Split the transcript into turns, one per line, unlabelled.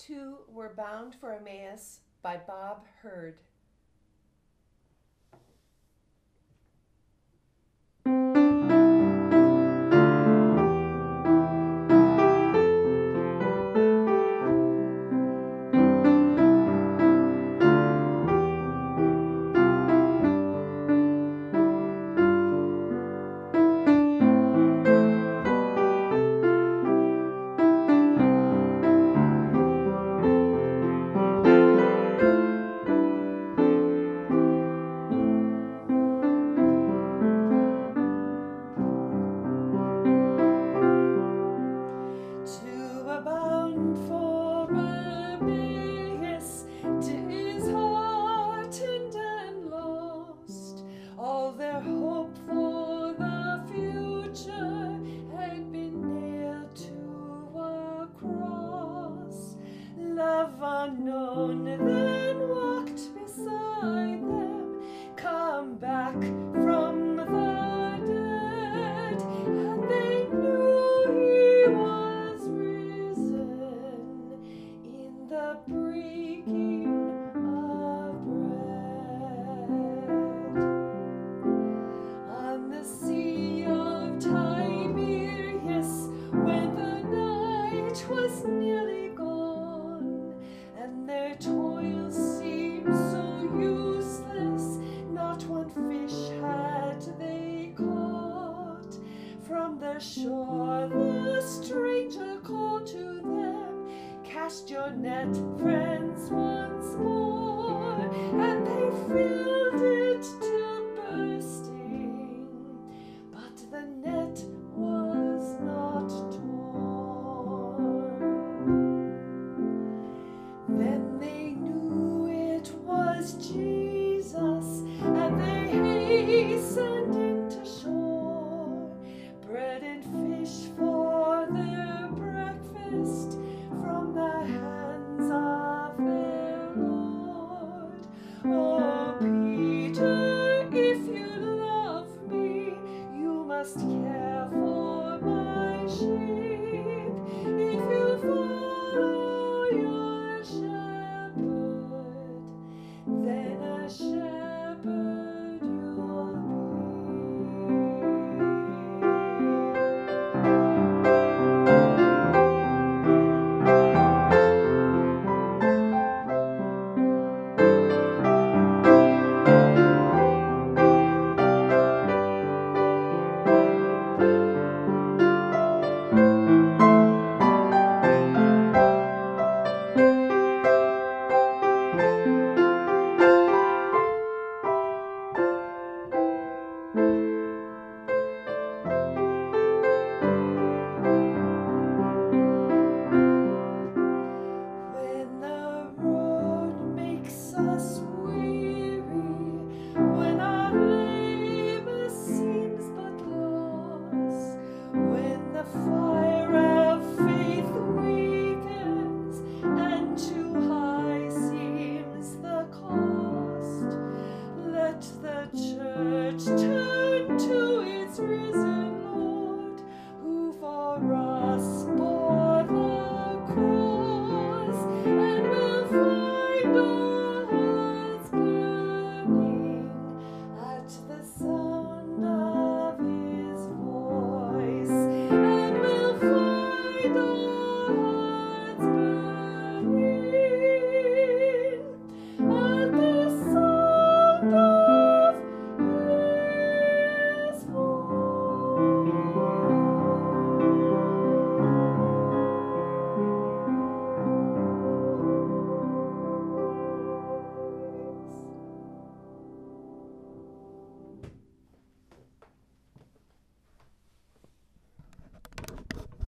Two were bound for Emmaus by Bob Hurd. Unknown then walked beside them, come back from the dead, and they knew he was risen in the breaking of bread. On the Sea of Tiberias, when the night was nearly gone, and their toil seemed so useless, not one fish had they caught. From the shore the stranger called to them, cast your net, friends,